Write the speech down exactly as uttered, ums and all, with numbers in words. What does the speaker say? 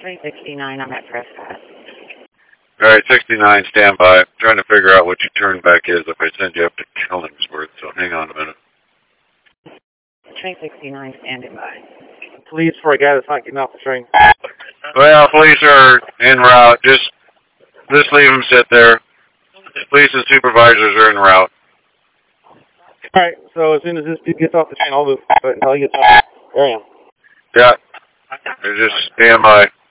Train sixty-nine, I'm at Prescott. All right, sixty-nine, stand by. I'm trying to figure out what your turn back is if I send you up to Killingsworth, so hang on a minute. Train sixty-nine, standing by. Police for a guy that's not getting off the train. Well, police are en route. Just, just leave them sit there. Police and supervisors are en route. All right, so as soon as this dude gets off the train, I'll move. But until he gets off, there I am. Yeah. They're just stand by.